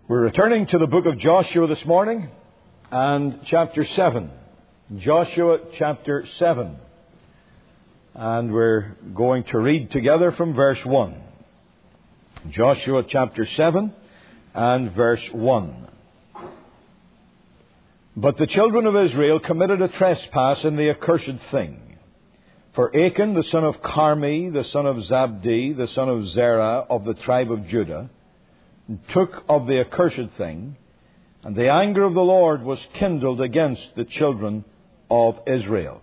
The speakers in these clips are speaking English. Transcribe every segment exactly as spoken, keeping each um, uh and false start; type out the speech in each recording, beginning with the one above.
We're returning to the book of Joshua this morning and chapter seven. Joshua chapter seven. And we're going to read together from verse one. Joshua chapter seven and verse one. But the children of Israel committed a trespass in the accursed thing. For Achan, the son of Carmi, the son of Zabdi, the son of Zerah, of the tribe of Judah, took of the accursed thing, and the anger of the Lord was kindled against the children of Israel.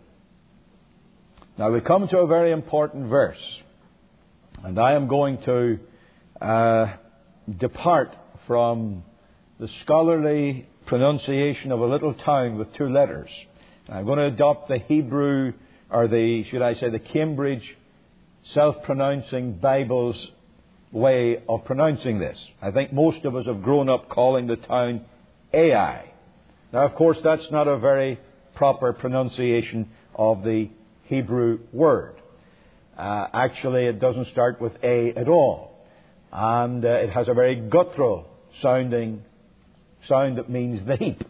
Now we come to a very important verse, and I am going to uh, depart from the scholarly pronunciation of a little town with two letters. I'm going to adopt the Hebrew, or the, should I say, the Cambridge self-pronouncing Bible's way of pronouncing this. I think most of us have grown up calling the town Ai. Now, of course, that's not a very proper pronunciation of the Hebrew word. Uh, actually, it doesn't start with A at all. And uh, it has a very guttural sounding sound that means the heap.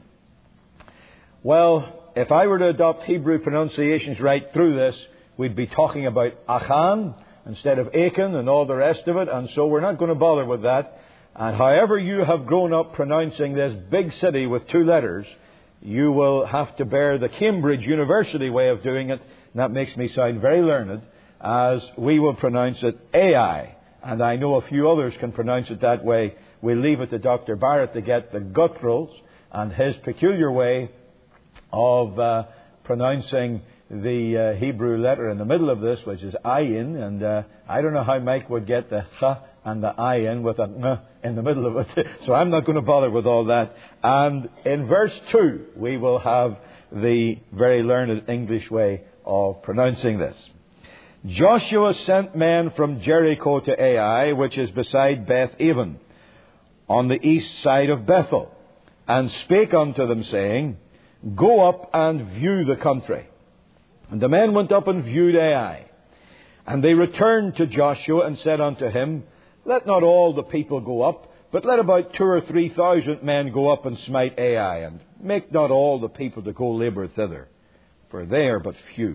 Well, if I were to adopt Hebrew pronunciations right through this, we'd be talking about Achan instead of Achan and all the rest of it, and so we're not going to bother with that. And however you have grown up pronouncing this big city with two letters, you will have to bear the Cambridge University way of doing it, and that makes me sound very learned, as we will pronounce it Ai. And I know a few others can pronounce it that way. We'll leave it to Doctor Barrett to get the gutturals and his peculiar way of uh, pronouncing the uh, Hebrew letter in the middle of this, which is ayin, and uh, I don't know how Mike would get the ch and the ayin with a ng in the middle of it, so I'm not going to bother with all that. And in verse two, we will have the very learned English way of pronouncing this. Joshua sent men from Jericho to Ai, which is beside Beth-aven, on the east side of Bethel, and spake unto them, saying, Go up and view the country. And the men went up and viewed Ai. And they returned to Joshua and said unto him, Let not all the people go up, but let about two or three thousand men go up and smite Ai, and make not all the people to go labour thither, for they are but few.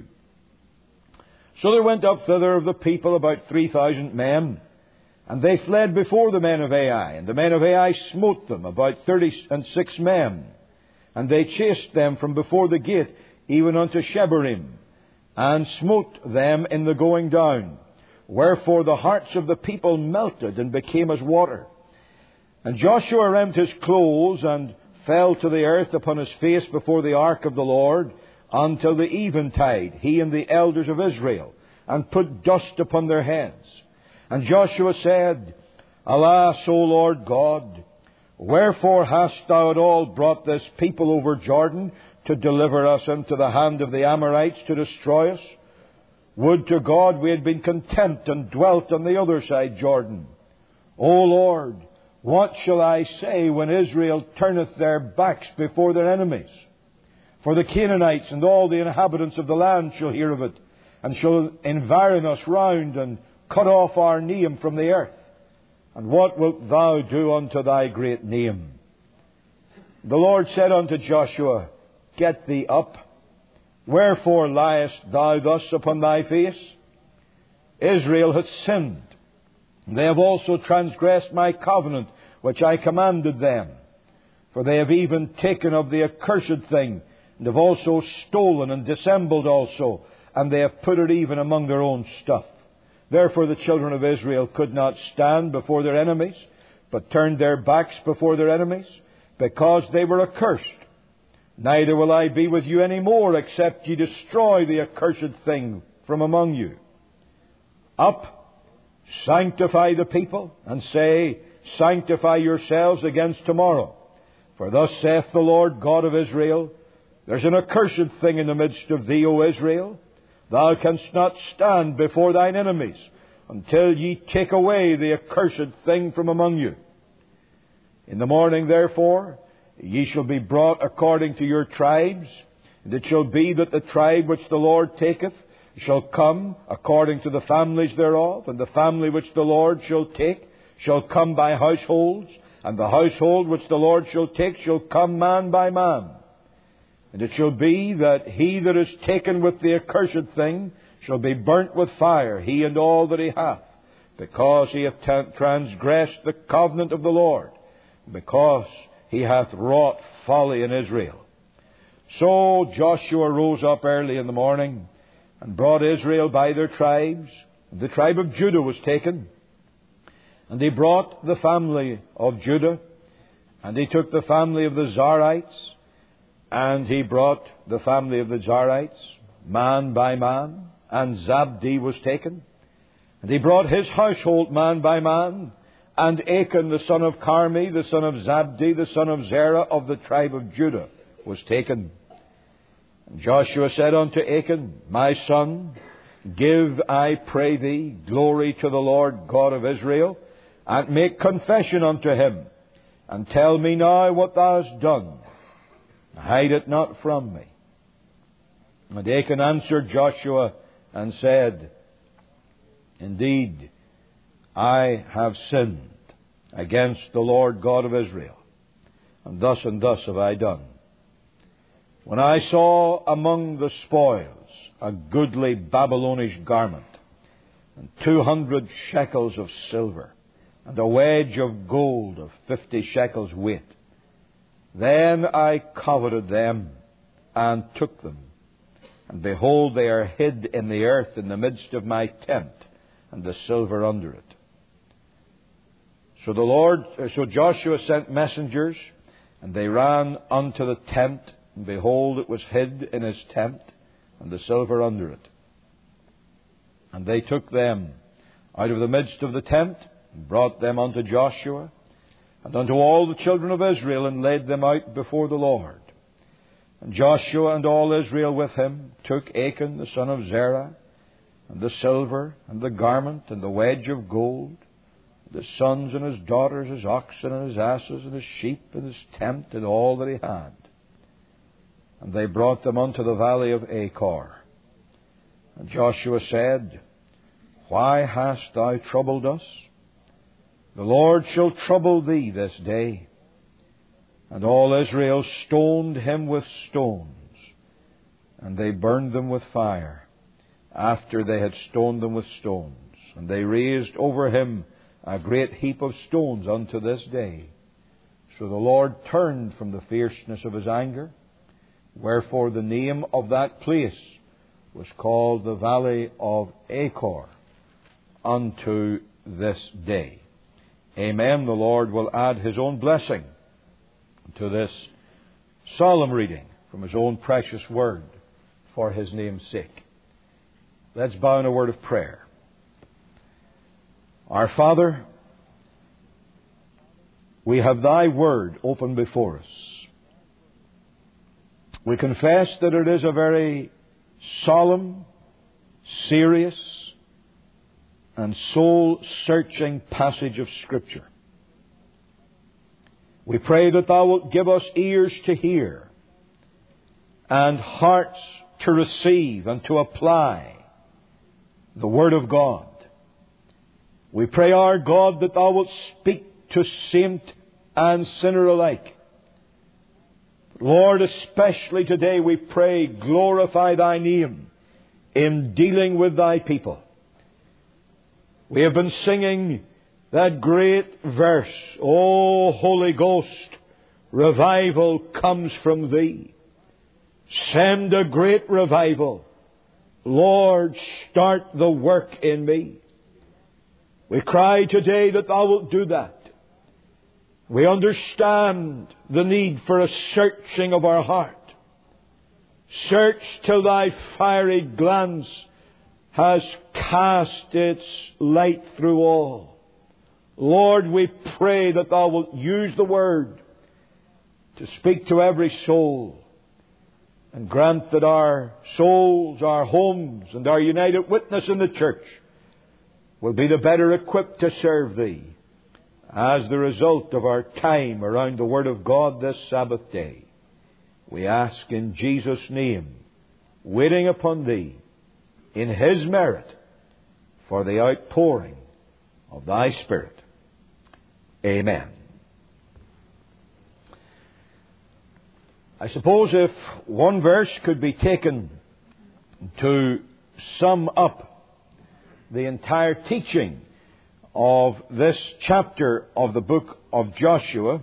So there went up thither of the people about three thousand men, and they fled before the men of Ai. And the men of Ai smote them, about thirty and six men, and they chased them from before the gate, even unto Shebarim, and smote them in the going down. Wherefore the hearts of the people melted and became as water. And Joshua rent his clothes and fell to the earth upon his face before the ark of the Lord until the eventide, he and the elders of Israel, and put dust upon their heads. And Joshua said, Alas, O Lord God, wherefore hast thou at all brought this people over Jordan to deliver us into the hand of the Amorites to destroy us? Would to God we had been content and dwelt on the other side Jordan. O Lord, what shall I say when Israel turneth their backs before their enemies? For the Canaanites and all the inhabitants of the land shall hear of it, and shall environ us round, and cut off our name from the earth. And what wilt thou do unto thy great name? The Lord said unto Joshua, Get thee up. Wherefore liest thou thus upon thy face? Israel hath sinned. They have also transgressed my covenant, which I commanded them. For they have even taken of the accursed thing, and have also stolen and dissembled also, and they have put it even among their own stuff. Therefore the children of Israel could not stand before their enemies, but turned their backs before their enemies, because they were accursed. Neither will I be with you any more, except ye destroy the accursed thing from among you. Up, sanctify the people, and say, Sanctify yourselves against tomorrow. For thus saith the Lord God of Israel, There's an accursed thing in the midst of thee, O Israel. Thou canst not stand before thine enemies, until ye take away the accursed thing from among you. In the morning, therefore, ye shall be brought according to your tribes, and it shall be that the tribe which the Lord taketh shall come according to the families thereof, and the family which the Lord shall take shall come by households, And the household which the Lord shall take shall come man by man. And it shall be that he that is taken with the accursed thing shall be burnt with fire, he and all that he hath, because he hath transgressed the covenant of the Lord, because he hath wrought folly in Israel. So Joshua rose up early in the morning, and brought Israel by their tribes. The tribe of Judah was taken. And he brought the family of Judah, and he took the family of the Zarites, and he brought the family of the Zarites, man by man, and Zabdi was taken. And he brought his household man by man, and Achan the son of Carmi, the son of Zabdi, the son of Zerah of the tribe of Judah, was taken. And Joshua said unto Achan, My son, give, I pray thee, glory to the Lord God of Israel, and make confession unto him, and tell me now what thou hast done. Hide it not from me. And Achan answered Joshua and said, Indeed, I have sinned against the Lord God of Israel, and thus and thus have I done. When I saw among the spoils a goodly Babylonish garment, and two hundred shekels of silver, and a wedge of gold of fifty shekels weight, then I coveted them, and took them. And behold, they are hid in the earth in the midst of my tent, and the silver under it. So the Lord, so Joshua sent messengers, and they ran unto the tent, and behold, it was hid in his tent, and the silver under it. And they took them out of the midst of the tent, and brought them unto Joshua, and unto all the children of Israel, and laid them out before the Lord. And Joshua and all Israel with him took Achan the son of Zerah, and the silver, and the garment, and the wedge of gold, and his sons and his daughters, his oxen and his asses, and his sheep, and his tent, and all that he had. And they brought them unto the valley of Achor. And Joshua said, Why hast thou troubled us? The Lord shall trouble thee this day. And all Israel stoned him with stones, and they burned them with fire, after they had stoned them with stones. And they raised over him a great heap of stones unto this day. So the Lord turned from the fierceness of his anger, wherefore the name of that place was called the Valley of Achor unto this day. Amen. The Lord will add his own blessing to this solemn reading from his own precious word for his name's sake. Let's bow in a word of prayer. Our Father, we have thy word open before us. We confess that it is a very solemn, serious, and soul-searching passage of Scripture. We pray that thou wilt give us ears to hear and hearts to receive and to apply the Word of God. We pray, our God, that thou wilt speak to saint and sinner alike. Lord, especially today we pray, glorify thy name in dealing with thy people. We have been singing that great verse, O Holy Ghost, revival comes from thee. Send a great revival. Lord, start the work in me. We cry today that thou wilt do that. We understand the need for a searching of our heart. Search till thy fiery glance has cast its light through all. Lord, we pray that thou wilt use the word to speak to every soul, and grant that our souls, our homes, and our united witness in the church will be the better equipped to serve thee as the result of our time around the Word of God this Sabbath day. We ask in Jesus' name, waiting upon thee in his merit for the outpouring of thy Spirit. Amen I suppose if one verse could be taken to sum up the entire teaching of this chapter of the book of Joshua,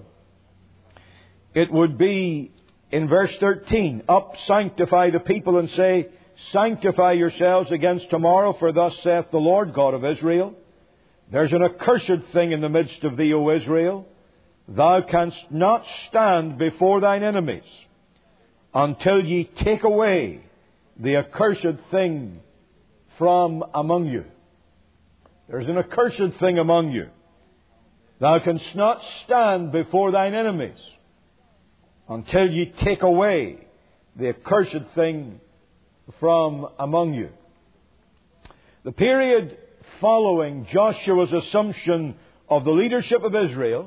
it would be in verse thirteen, "Up, sanctify the people, and say, Sanctify yourselves against tomorrow, for thus saith the Lord God of Israel, There's an accursed thing in the midst of thee, O Israel. Thou canst not stand before thine enemies until ye take away the accursed thing from among you." There's an accursed thing among you. Thou canst not stand before thine enemies until ye take away the accursed thing from among you. The period following Joshua's assumption of the leadership of Israel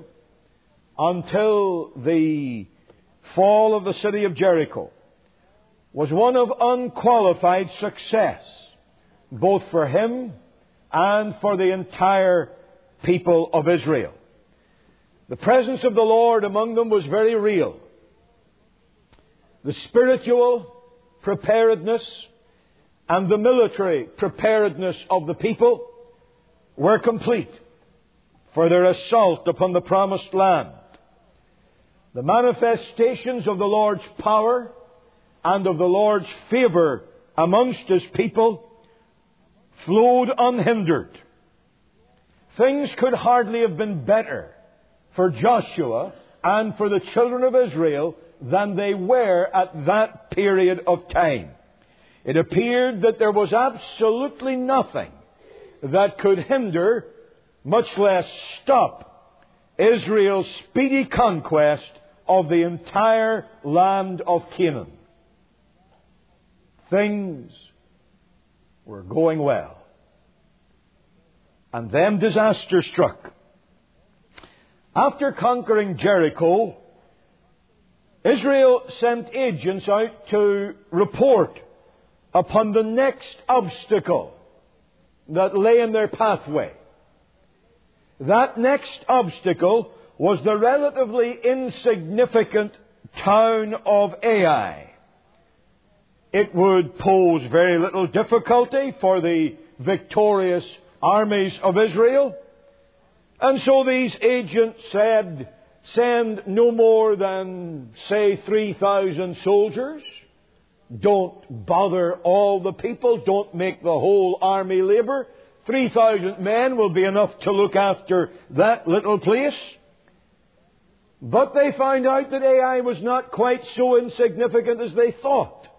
until the fall of the city of Jericho was one of unqualified success, both for him and for the entire people of Israel. The presence of the Lord among them was very real. The spiritual preparedness and the military preparedness of the people were complete for their assault upon the promised land. The manifestations of the Lord's power and of the Lord's favour amongst His people flowed unhindered. Things could hardly have been better for Joshua and for the children of Israel than they were at that period of time. It appeared that there was absolutely nothing that could hinder, much less stop, Israel's speedy conquest of the entire land of Canaan. Things were going well. And then disaster struck. After conquering Jericho, Israel sent agents out to report upon the next obstacle that lay in their pathway. That next obstacle was the relatively insignificant town of Ai. It would pose very little difficulty for the victorious armies of Israel. And so these agents said, send no more than, say, three thousand soldiers. Don't bother all the people. Don't make the whole army labour. three thousand men will be enough to look after that little place. But they found out that Ai was not quite so insignificant as they thought.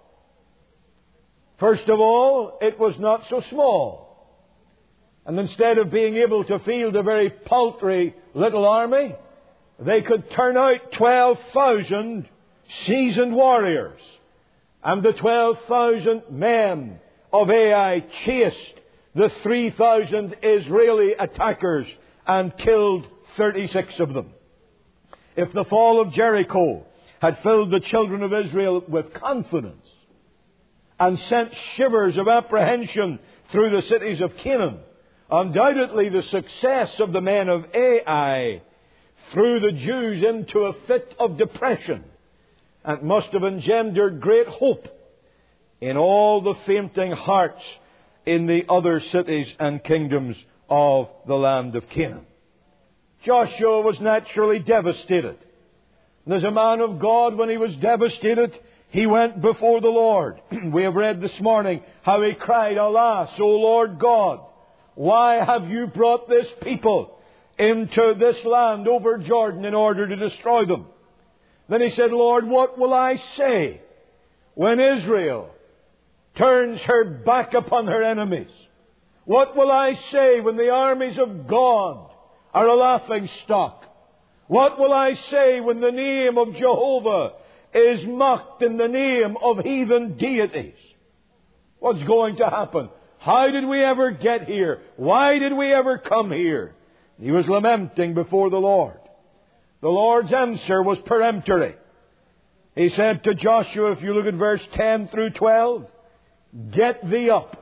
First of all, it was not so small. And instead of being able to field a very paltry little army, they could turn out twelve thousand seasoned warriors. And the twelve thousand men of Ai chased the three thousand Israeli attackers and killed thirty-six of them. If the fall of Jericho had filled the children of Israel with confidence and sent shivers of apprehension through the cities of Canaan, undoubtedly the success of the men of Ai threw the Jews into a fit of depression and must have engendered great hope in all the fainting hearts in the other cities and kingdoms of the land of Canaan. Joshua was naturally devastated. And as a man of God, when he was devastated, he went before the Lord. We have read this morning how he cried, "Alas, O Lord God, why have you brought this people into this land over Jordan in order to destroy them?" Then he said, "Lord, what will I say when Israel turns her back upon her enemies? What will I say when the armies of God are a laughing stock? What will I say when the name of Jehovah is mocked in the name of heathen deities? What's going to happen? How did we ever get here? Why did we ever come here?" He was lamenting before the Lord. The Lord's answer was peremptory. He said to Joshua, if you look at verse ten through twelve, "Get thee up."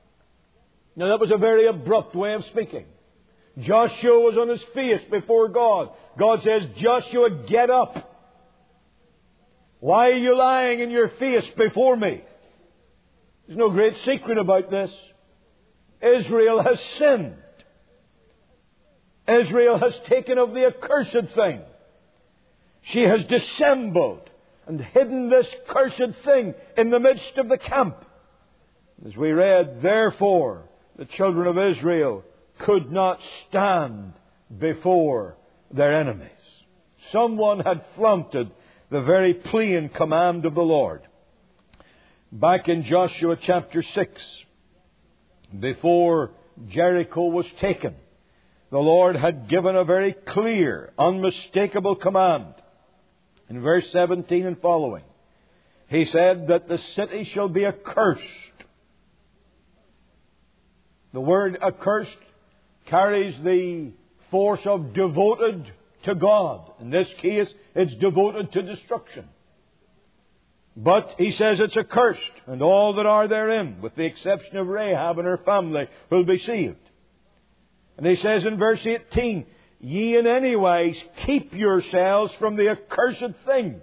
Now that was a very abrupt way of speaking. Joshua was on his face before God. God says, "Joshua, get up." Why are you lying in your face before me? There's no great secret about this. Israel has sinned. Israel has taken of the accursed thing. She has dissembled and hidden this cursed thing in the midst of the camp. As we read, therefore, the children of Israel could not stand before their enemies. Someone had flaunted the very plain command of the Lord. Back in Joshua chapter six, before Jericho was taken, the Lord had given a very clear, unmistakable command. In verse seventeen and following, He said that the city shall be accursed. The word accursed carries the force of devoted to God. In this case, it's devoted to destruction. But He says it's accursed, and all that are therein, with the exception of Rahab and her family, will be saved. And He says in verse eighteen, ye in any wise keep yourselves from the accursed thing,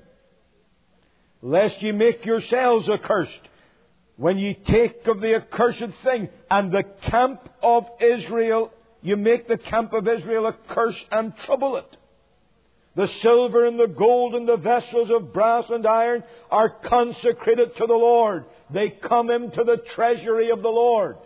lest ye make yourselves accursed when ye take of the accursed thing. And the camp of Israel, you make the camp of Israel a curse and trouble it. The silver and the gold and the vessels of brass and iron are consecrated to the Lord. They come into the treasury of the Lord.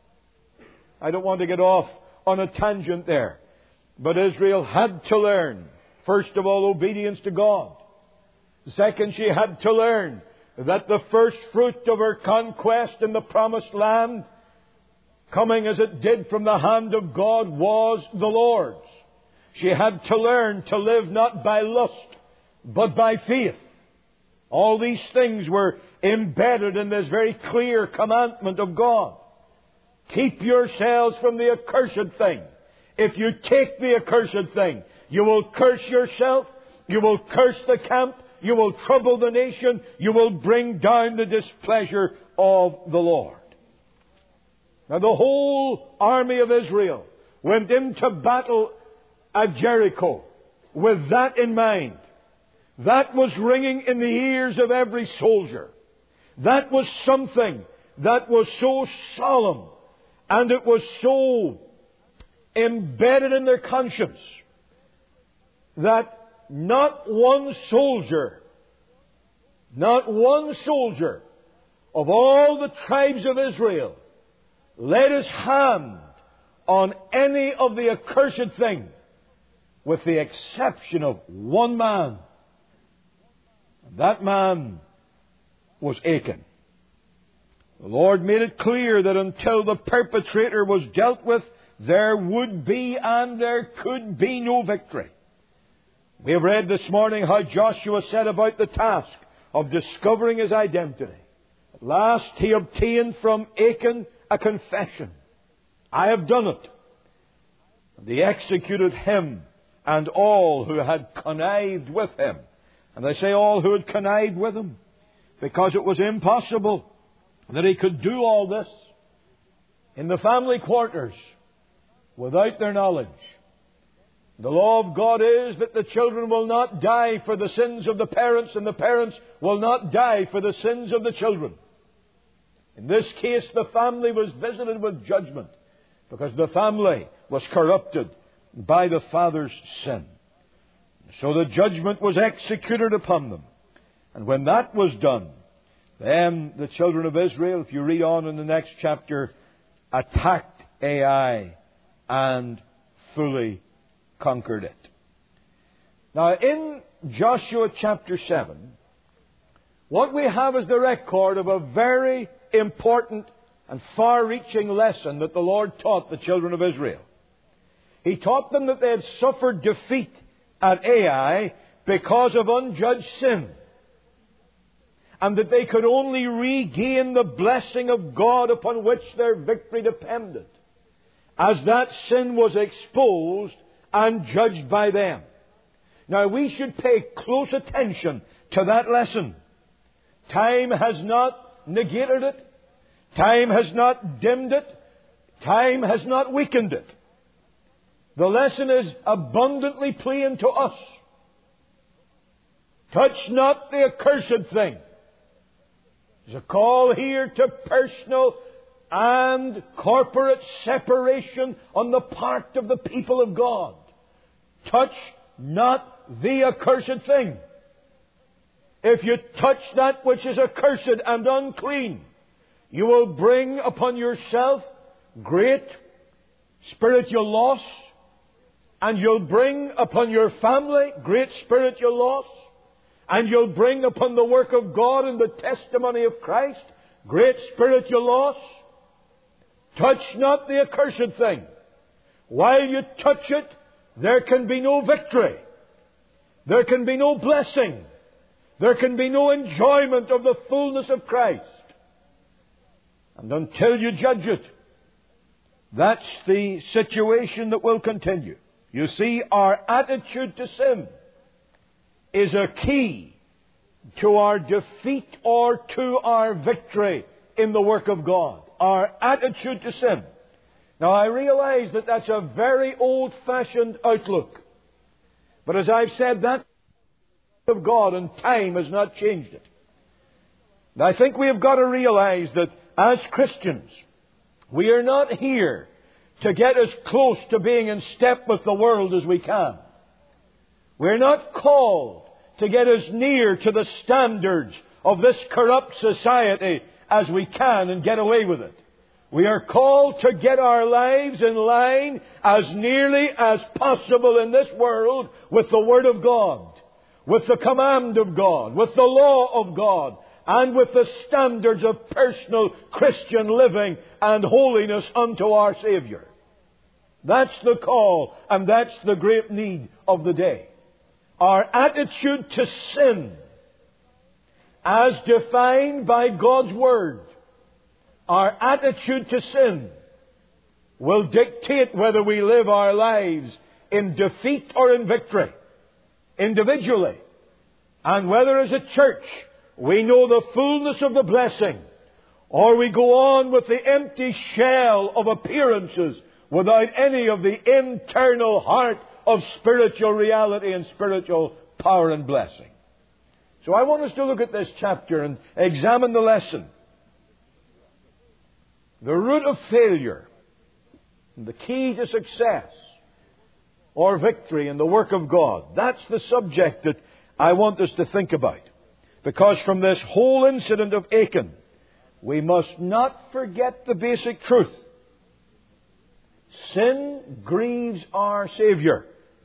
I don't want to get off on a tangent there. But Israel had to learn, first of all, obedience to God. Second, she had to learn that the first fruit of her conquest in the promised land, coming as it did from the hand of God, was the Lord's. She had to learn to live not by lust, but by faith. All these things were embedded in this very clear commandment of God. Keep yourselves from the accursed thing. If you take the accursed thing, you will curse yourself, you will curse the camp, you will trouble the nation, you will bring down the displeasure of the Lord. Now the whole army of Israel went into battle at Jericho with that in mind. That was ringing in the ears of every soldier. That was something that was so solemn, and it was so embedded in their conscience that not one soldier, not one soldier of all the tribes of Israel laid his hand on any of the accursed thing, with the exception of one man. That man was Achan. The Lord made it clear that until the perpetrator was dealt with, there would be and there could be no victory. We have read this morning how Joshua set about the task of discovering his identity. At last he obtained from Achan a confession. I have done it. And he executed him and all who had connived with him. And I say all who had connived with him, because it was impossible that he could do all this in the family quarters without their knowledge. The law of God is that the children will not die for the sins of the parents, and the parents will not die for the sins of the children. In this case, the family was visited with judgment, because the family was corrupted by the father's sin. So the judgment was executed upon them. And when that was done, then the children of Israel, if you read on in the next chapter, attacked Ai and fully conquered it. Now in Joshua chapter seven, what we have is the record of a very important and far-reaching lesson that the Lord taught the children of Israel. He taught them that they had suffered defeat at Ai because of unjudged sin, and that they could only regain the blessing of God upon which their victory depended, as that sin was exposed and judged by them. Now we should pay close attention to that lesson. Time has not negated it. Time has not dimmed it. Time has not weakened it. The lesson is abundantly plain to us. Touch not the accursed thing. There's a call here to personal and corporate separation on the part of the people of God. Touch not the accursed thing. If you touch that which is accursed and unclean, you will bring upon yourself great spiritual loss, and you'll bring upon your family great spiritual loss, and you'll bring upon the work of God and the testimony of Christ great spiritual loss. Touch not the accursed thing. While you touch it, there can be no victory. There can be no blessing. There can be no enjoyment of the fullness of Christ. And until you judge it, that's the situation that will continue. You see, our attitude to sin is a key to our defeat or to our victory in the work of God. Our attitude to sin. Now, I realize that that's a very old-fashioned outlook. But as I've said, that of God and time has not changed it. And I think we have got to realize that as Christians, we are not here to get as close to being in step with the world as we can. We're not called to get as near to the standards of this corrupt society as we can and get away with it. We are called to get our lives in line as nearly as possible in this world with the Word of God, with the command of God, with the law of God, and with the standards of personal Christian living and holiness unto our Savior. That's the call, and that's the great need of the day. Our attitude to sin, as defined by God's Word, our attitude to sin will dictate whether we live our lives in defeat or in victory, individually, and whether as a church we know the fullness of the blessing, or we go on with the empty shell of appearances without any of the internal heart of spiritual reality and spiritual power and blessing. So I want us to look at this chapter and examine the lesson. The root of failure, the key to success or victory in the work of God. That's the subject that I want us to think about. Because from this whole incident of Achan, we must not forget the basic truth. Sin grieves our Savior.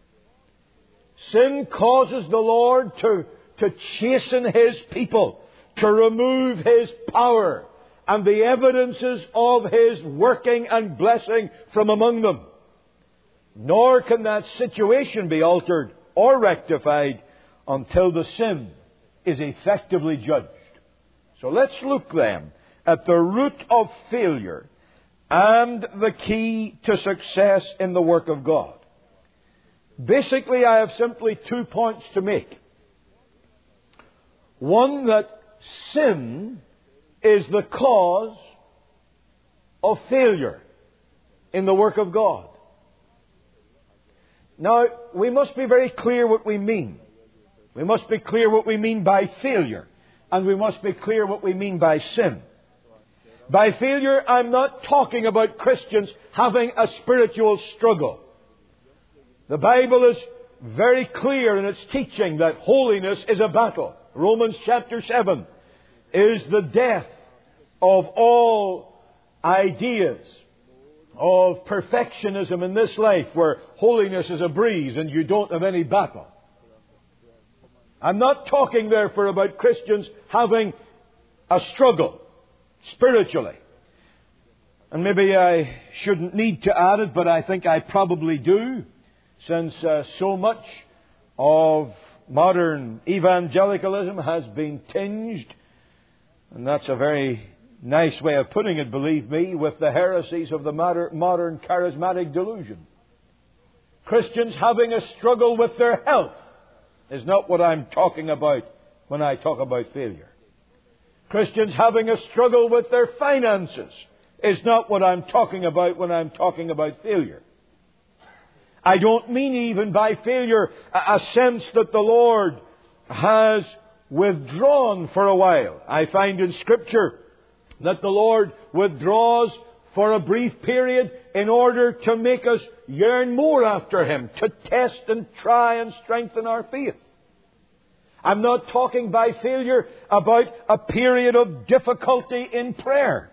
Sin causes the Lord to, to chasten His people, to remove His power and the evidences of His working and blessing from among them. Nor can that situation be altered or rectified until the sin is effectively judged. So let's look then at the root of failure and the key to success in the work of God. Basically, I have simply two points to make. One, that sin is the cause of failure in the work of God. Now, we must be very clear what we mean. We must be clear what we mean by failure. And we must be clear what we mean by sin. By failure, I'm not talking about Christians having a spiritual struggle. The Bible is very clear in its teaching that holiness is a battle. Romans chapter seven is the death of all ideas of perfectionism in this life, where holiness is a breeze and you don't have any battle. I'm not talking, therefore, about Christians having a struggle spiritually. And maybe I shouldn't need to add it, but I think I probably do, since uh, so much of modern evangelicalism has been tinged, and that's a very nice way of putting it, believe me, with the heresies of the modern charismatic delusion. Christians having a struggle with their health is not what I'm talking about when I talk about failure. Christians having a struggle with their finances is not what I'm talking about when I'm talking about failure. I don't mean even by failure a sense that the Lord has withdrawn for a while. I find in Scripture that the Lord withdraws for a brief period in order to make us yearn more after Him, to test and try and strengthen our faith. I'm not talking by failure about a period of difficulty in prayer.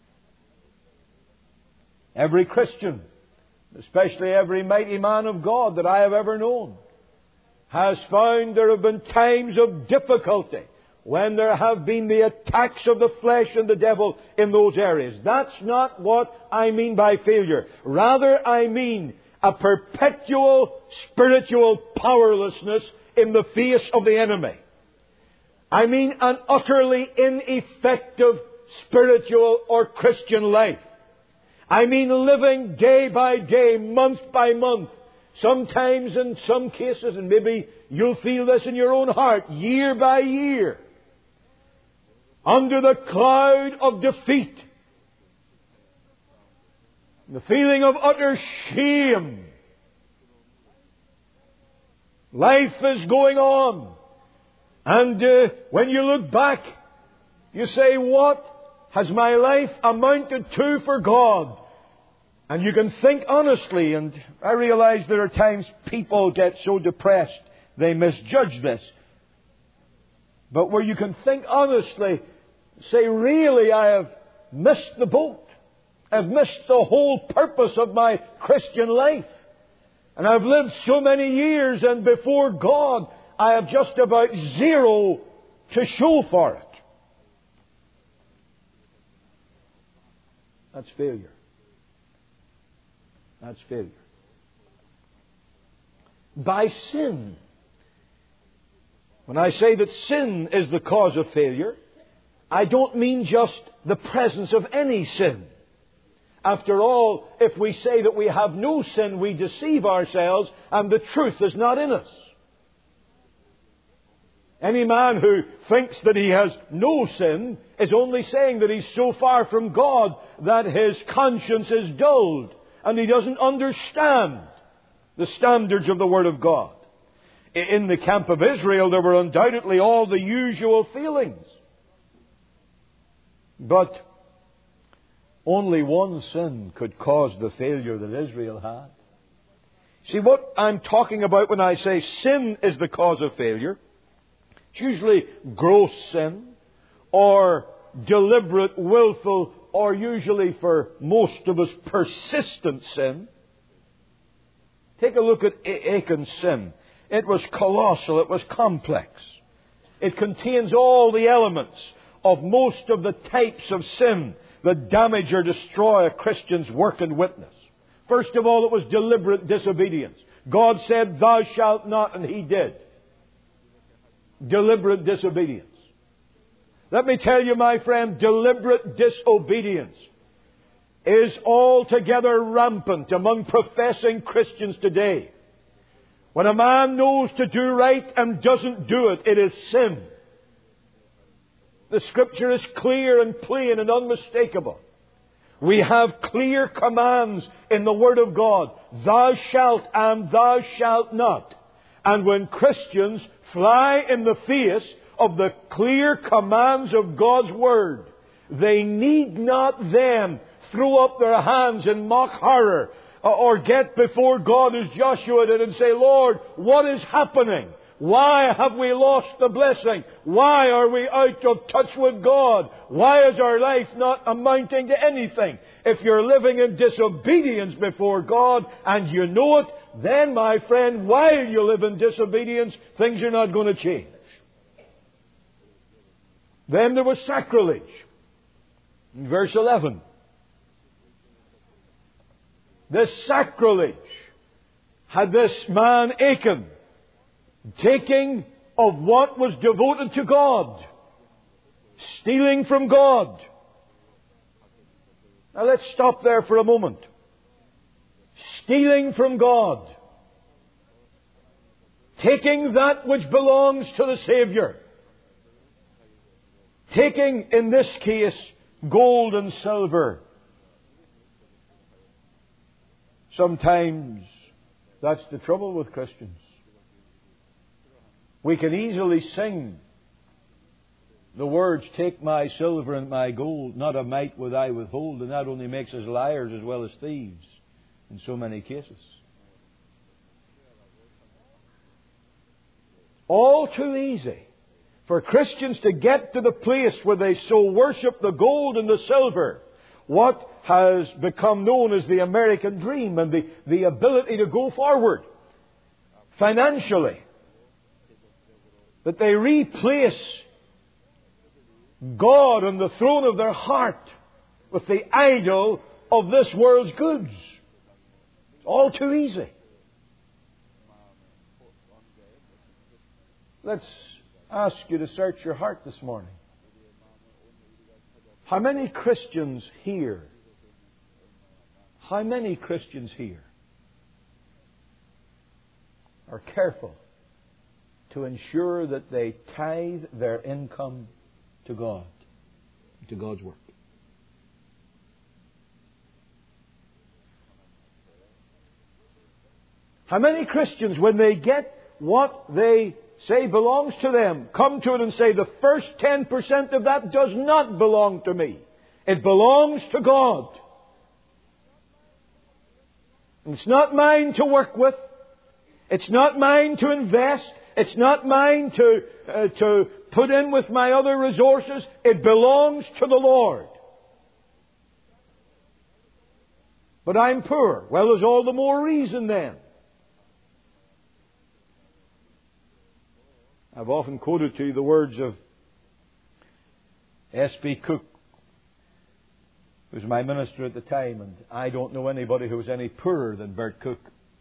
Every Christian, especially every mighty man of God that I have ever known, has found there have been times of difficulty when there have been the attacks of the flesh and the devil in those areas. That's not what I mean by failure. Rather, I mean a perpetual spiritual powerlessness in the face of the enemy. I mean an utterly ineffective spiritual or Christian life. I mean living day by day, month by month, sometimes in some cases, and maybe you'll feel this in your own heart, year by year, under the cloud of defeat, the feeling of utter shame. Life is going on. And uh, when you look back, you say, what has my life amounted to for God? And you can think honestly, and I realize there are times people get so depressed they misjudge this. But where you can think honestly, say, really, I have missed the boat. I've missed the whole purpose of my Christian life. And I've lived so many years, and before God, I have just about zero to show for it. That's failure. That's failure. By sin. When I say that sin is the cause of failure, I don't mean just the presence of any sin. After all, if we say that we have no sin, we deceive ourselves and the truth is not in us. Any man who thinks that he has no sin is only saying that he's so far from God that his conscience is dulled and he doesn't understand the standards of the Word of God. In the camp of Israel, there were undoubtedly all the usual feelings. But only one sin could cause the failure that Israel had. See, what I'm talking about when I say sin is the cause of failure, it's usually gross sin or deliberate, willful, or usually for most of us persistent sin. Take a look at Achan's sin. It was colossal, it was complex. It contains all the elements of most of the types of sin that damage or destroy a Christian's work and witness. First of all, it was deliberate disobedience. God said, "Thou shalt not," and he did. Deliberate disobedience. Let me tell you, my friend, deliberate disobedience is altogether rampant among professing Christians today. When a man knows to do right and doesn't do it, it is sin. The Scripture is clear and plain and unmistakable. We have clear commands in the Word of God. Thou shalt and thou shalt not. And when Christians fly in the face of the clear commands of God's Word, they need not then throw up their hands in mock horror or get before God as Joshua did and say, "Lord, what is happening? Why have we lost the blessing? Why are we out of touch with God? Why is our life not amounting to anything?" If you're living in disobedience before God and you know it, then, my friend, while you live in disobedience, things are not going to change. Then there was sacrilege. In verse eleven. This sacrilege had this man Achan taking of what was devoted to God, stealing from God. Now let's stop there for a moment. Stealing from God. Taking that which belongs to the Savior. Taking, in this case, gold and silver. Sometimes that's the trouble with Christians. We can easily sing the words, "Take my silver and my gold, not a mite would I withhold," and that only makes us liars as well as thieves in so many cases. All too easy for Christians to get to the place where they so worship the gold and the silver, what has become known as the American dream, and the, the ability to go forward financially, that they replace God on the throne of their heart with the idol of this world's goods. It's all too easy. Let's ask you to search your heart this morning. How many Christians here, how many Christians here are careful to ensure that they tithe their income to God, to God's work? How many Christians, when they get what they say belongs to them, come to it and say, the first ten percent of that does not belong to me. It belongs to God. And it's not mine to work with. It's not mine to invest. It's not mine to, uh, to put in with my other resources. It belongs to the Lord. But I'm poor. Well, there's all the more reason then. I've often quoted to you the words of S B Cook, who was my minister at the time, and I don't know anybody who was any poorer than Bert Cook.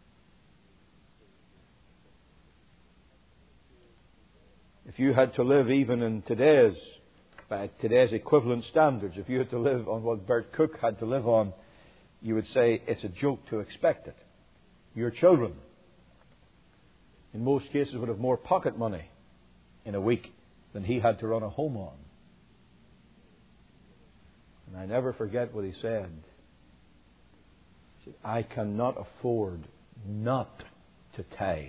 If you had to live even in today's, by today's equivalent standards, if you had to live on what Bert Cook had to live on, you would say it's a joke to expect it. Your children, in most cases, would have more pocket money in a week than he had to run a home on. And I never forget what he said. He said, I cannot afford not to tithe.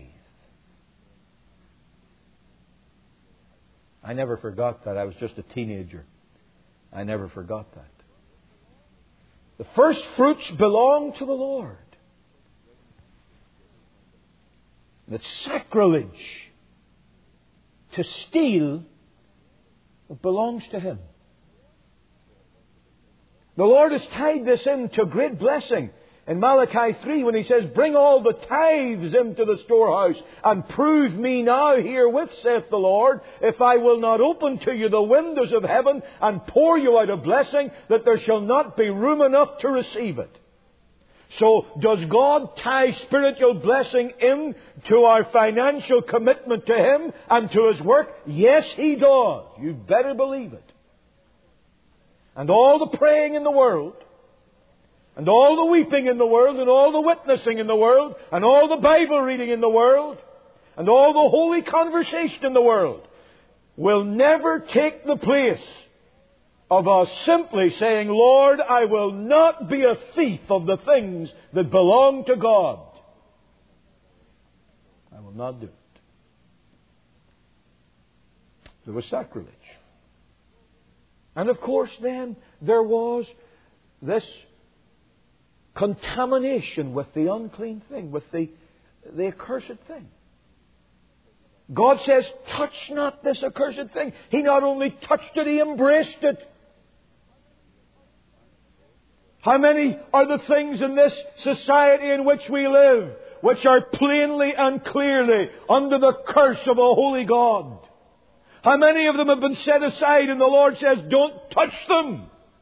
I never forgot that. I was just a teenager. I never forgot that. The first fruits belong to the Lord. And it's sacrilege to steal what belongs to Him. The Lord has tied this into great blessing in Malachi three when He says, bring all the tithes into the storehouse and prove me now herewith, saith the Lord, if I will not open to you the windows of heaven and pour you out a blessing, that there shall not be room enough to receive it. So, does God tie spiritual blessing in to our financial commitment to Him and to His work? Yes, He does. You better believe it. And all the praying in the world, and all the weeping in the world, and all the witnessing in the world, and all the Bible reading in the world, and all the holy conversation in the world will never take the place of us simply saying, Lord, I will not be a thief of the things that belong to God. I will not do it. There was sacrilege. And of course then there was this contamination with the unclean thing, with the, the accursed thing. God says, touch not this accursed thing. He not only touched it, He embraced it. How many are the things in this society in which we live which are plainly and clearly under the curse of a holy God? How many of them have been set aside and the Lord says, don't touch them?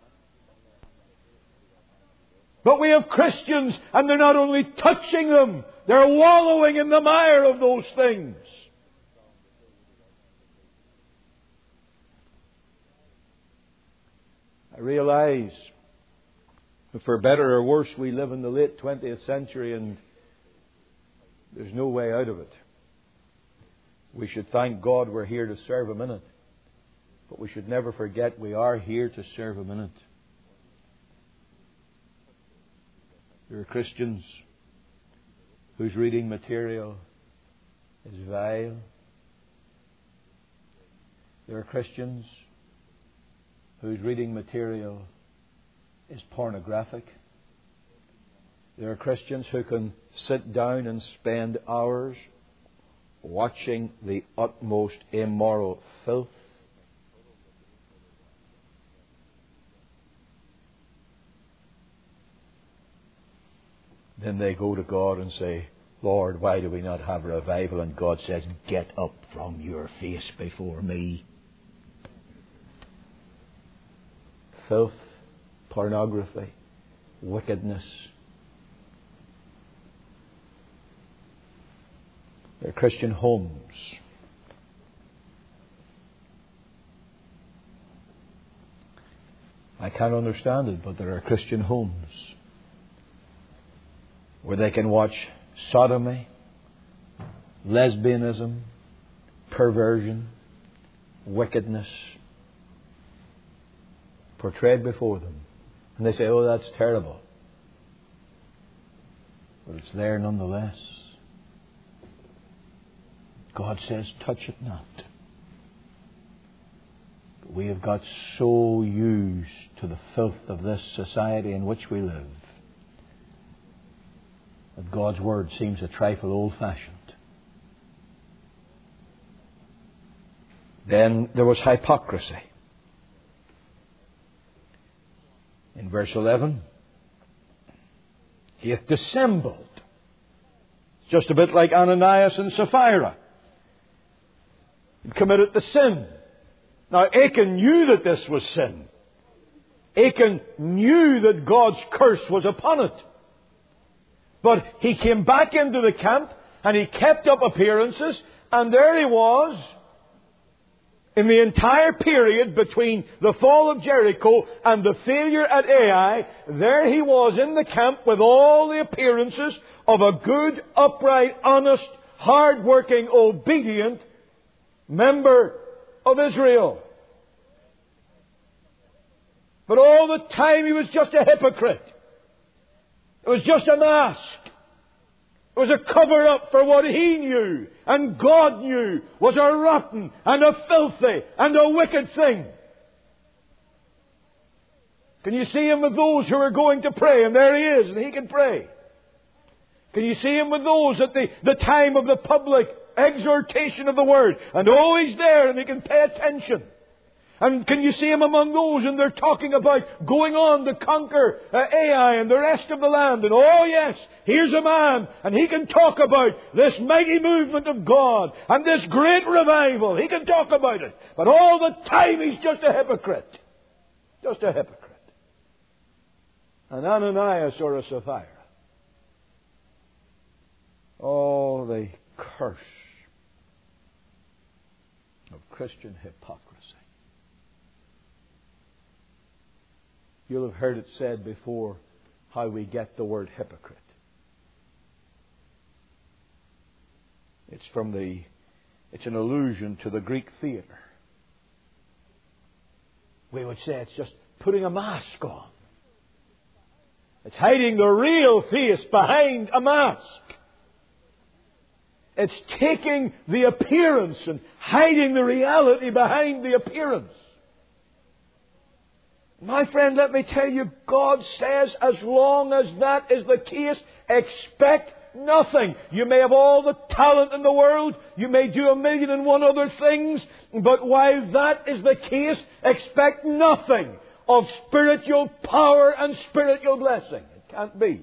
But we have Christians and they're not only touching them, they're wallowing in the mire of those things. I realize that for better or worse we live in the late twentieth century and there's no way out of it. We should thank God we're here to serve Him in it. But we should never forget we are here to serve Him in it. There are Christians whose reading material is vile, There are Christians whose reading material is pornographic. There are Christians who can sit down and spend hours watching the utmost immoral filth. Then they go to God and say, Lord, why do we not have revival? And God says, get up from your face before me. Filth, pornography, wickedness. They're Christian homes. I can't understand it, but there are Christian homes where they can watch sodomy, lesbianism, perversion, wickedness portrayed before them. And they say, oh, that's terrible. But it's there nonetheless. God says, touch it not. But we have got so used to the filth of this society in which we live that God's Word seems a trifle old-fashioned. Then there was hypocrisy. In verse eleven, he hath dissembled. Just a bit like Ananias and Sapphira. He committed the sin. Now Achan knew that this was sin. Achan knew that God's curse was upon it. But he came back into the camp and he kept up appearances, and there he was. In the entire period between the fall of Jericho and the failure at Ai, there he was in the camp with all the appearances of a good, upright, honest, hard-working, obedient member of Israel. But all the time he was just a hypocrite. It was just a mask. It was a cover-up for what he knew and God knew was a rotten and a filthy and a wicked thing. Can you see him with those who are going to pray? And there he is, and he can pray. Can you see him with those at the, the time of the public exhortation of the Word? And oh, he's there and he can pay attention. And can you see him among those, and they're talking about going on to conquer uh, Ai and the rest of the land. And oh yes, here's a man, and he can talk about this mighty movement of God and this great revival. He can talk about it. But all the time he's just a hypocrite. Just a hypocrite. An Ananias or a Sapphira. Oh, the curse of Christian hypocrisy. You'll have heard it said before how we get the word hypocrite. It's from the, it's an allusion to the Greek theatre. We would say it's just putting a mask on. It's hiding the real face behind a mask. It's taking the appearance and hiding the reality behind the appearance. My friend, let me tell you, God says as long as that is the case, expect nothing. You may have all the talent in the world. You may do a million and one other things. But while that is the case, expect nothing of spiritual power and spiritual blessing. It can't be.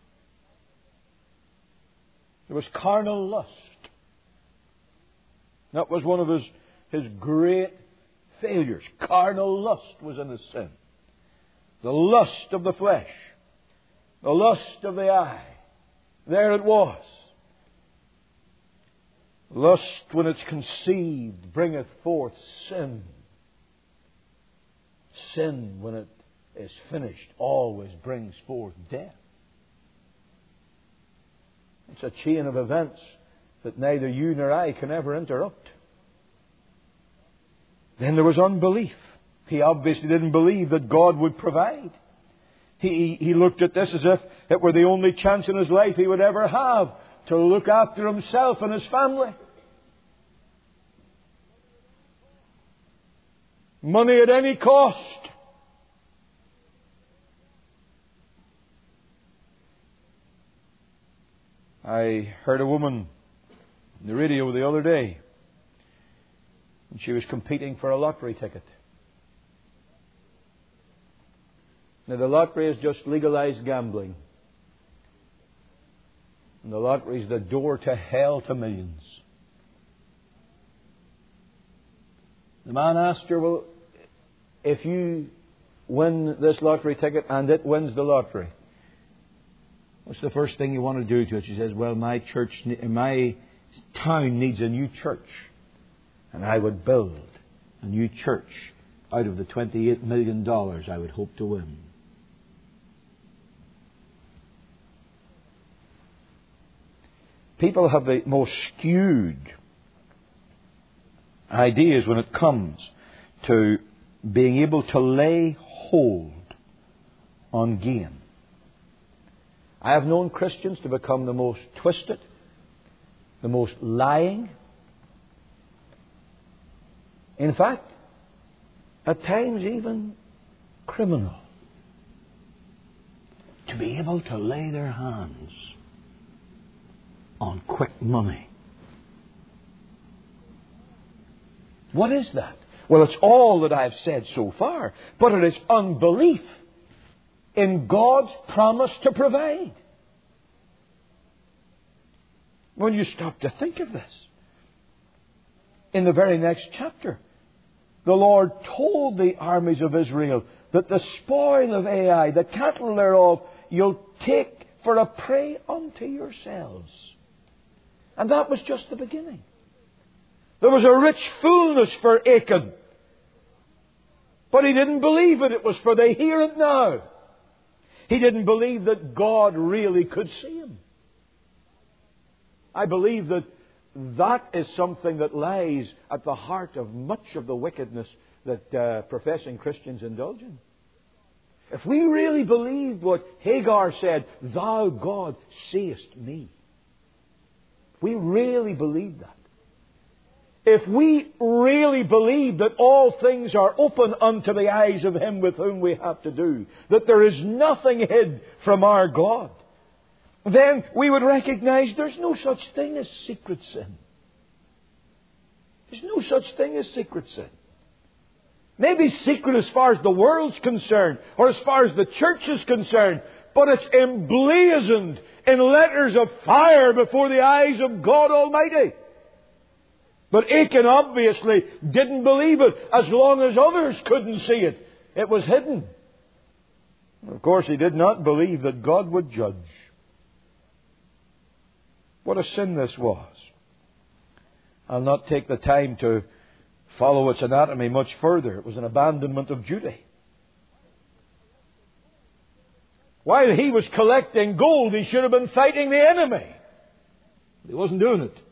There was carnal lust. That was one of his, his great failures. Carnal lust was in his sin. The lust of the flesh. The lust of the eye. There it was. Lust, when it's conceived, bringeth forth sin. Sin, when it is finished, always brings forth death. It's a chain of events that neither you nor I can ever interrupt. Then there was unbelief. He obviously didn't believe that God would provide. He, he looked at this as if it were the only chance in his life he would ever have to look after himself and his family. Money at any cost. I heard a woman on the radio the other day, and she was competing for a lottery ticket. Now, the lottery is just legalized gambling. And the lottery is the door to hell to millions. The man asked her, well, if you win this lottery ticket and it wins the lottery, what's the first thing you want to do to it? She says, well, my church, my town needs a new church. And I would build a new church out of the twenty-eight million dollars I would hope to win. People have the most skewed ideas when it comes to being able to lay hold on gain. I have known Christians to become the most twisted, the most lying. In fact, at times even criminal. To be able to lay their hands on quick money. What is that? Well, it's all that I've said so far, but it is unbelief in God's promise to provide. When you stop to think of this, in the very next chapter, the Lord told the armies of Israel that the spoil of Ai, the cattle thereof, you'll take for a prey unto yourselves. And that was just the beginning. There was a rich fullness for Achan. But he didn't believe it. It was for the here and now. He didn't believe that God really could see him. I believe that that is something that lies at the heart of much of the wickedness that uh, professing Christians indulge in. If we really believed what Hagar said, Thou, God, seest me. If we really believed that. If we really believe that all things are open unto the eyes of Him with whom we have to do, that there is nothing hid from our God, then we would recognize there's no such thing as secret sin. There's no such thing as secret sin. Maybe secret as far as the world's concerned, or as far as the church is concerned, but it's emblazoned in letters of fire before the eyes of God Almighty. But Achan obviously didn't believe it as long as others couldn't see it. It was hidden. Of course, he did not believe that God would judge. What a sin this was. I'll not take the time to follow its anatomy much further. It was an abandonment of duty. While he was collecting gold, he should have been fighting the enemy. But he wasn't doing it.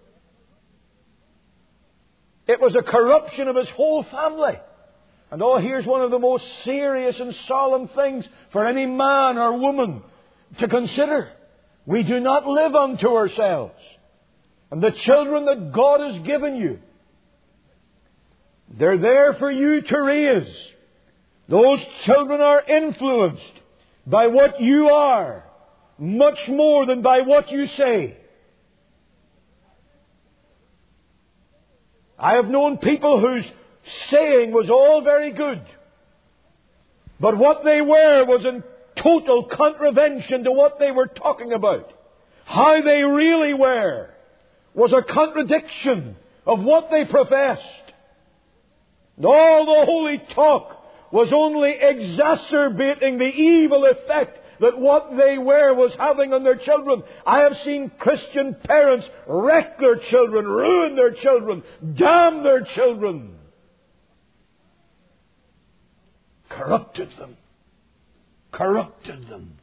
It was a corruption of his whole family. And oh, here's one of the most serious and solemn things for any man or woman to consider. We do not live unto ourselves. And the children that God has given you, they're there for you to raise. Those children are influenced by what you are, much more than by what you say. I have known people whose saying was all very good, but what they were was in total contravention to what they were talking about. How they really were was a contradiction of what they professed. And all the holy talk was only exacerbating the evil effect that what they were was having on their children. I have seen Christian parents wreck their children, ruin their children, damn their children. Corrupted them. Corrupted them.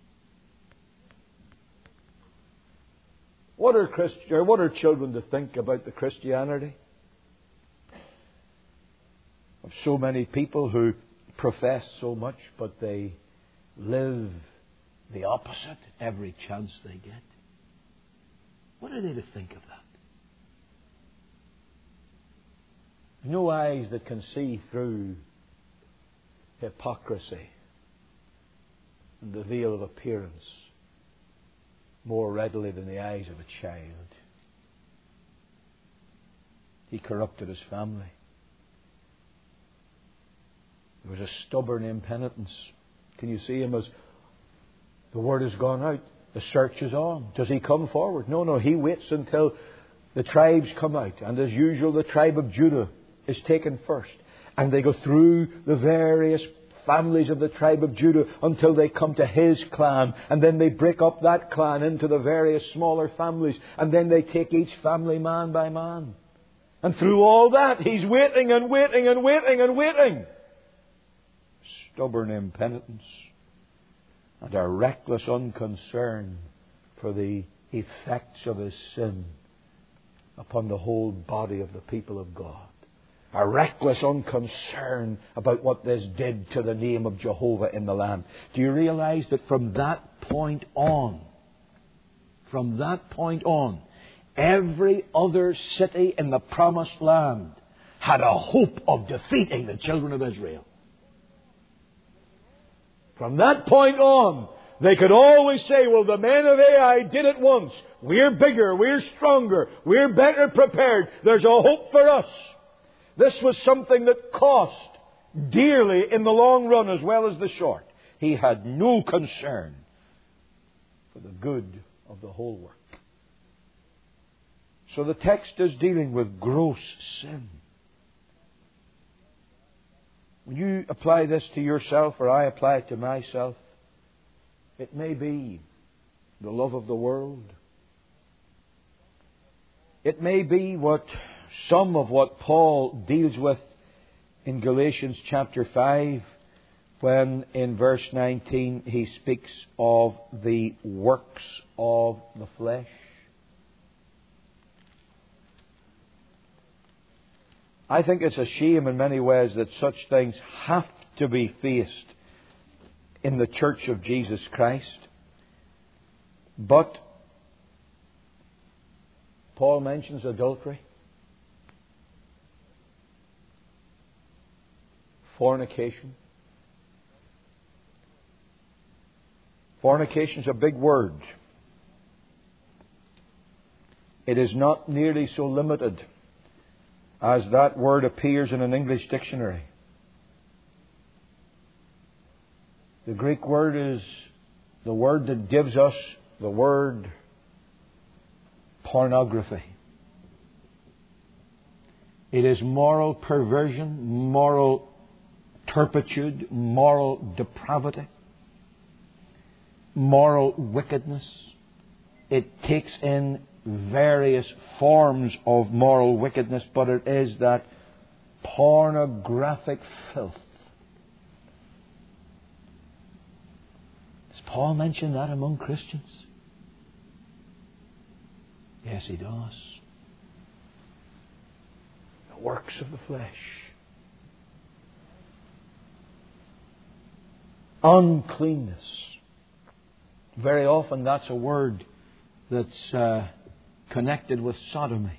What are Christ- or what are children to think about the Christianity of so many people who profess so much, but they live the opposite every chance they get? What are they to think of that? No eyes that can see through hypocrisy and the veil of appearance more readily than the eyes of a child. He corrupted his family. There was a stubborn impenitence. Can you see him as the word has gone out? The search is on. Does he come forward? No, no. He waits until the tribes come out. And as usual, the tribe of Judah is taken first. And they go through the various families of the tribe of Judah until they come to his clan. And then they break up that clan into the various smaller families. And then they take each family man by man. And through all that, he's waiting and waiting and waiting and waiting. Stubborn impenitence and a reckless unconcern for the effects of his sin upon the whole body of the people of God. A reckless unconcern about what this did to the name of Jehovah in the land. Do you realize that from that point on, from that point on, every other city in the promised land had a hope of defeating the children of Israel? From that point on, they could always say, well, the men of Ai did it once. We're bigger, we're stronger, we're better prepared. There's a hope for us. This was something that cost dearly in the long run as well as the short. He had no concern for the good of the whole work. So the text is dealing with gross sin. When you apply this to yourself, or I apply it to myself, it may be the love of the world. It may be what some of what Paul deals with in Galatians chapter five, when in verse nineteen he speaks of the works of the flesh. I think it's a shame in many ways that such things have to be faced in the Church of Jesus Christ. But Paul mentions adultery, fornication. Fornication is a big word. It is not nearly so limited as that word appears in an English dictionary. The Greek word is the word that gives us the word pornography. It is moral perversion, moral turpitude, moral depravity, moral wickedness. It takes in various forms of moral wickedness, but it is that pornographic filth. Does Paul mention that among Christians? Yes, he does. The works of the flesh. Uncleanness. Very often that's a word that's uh, connected with sodomy.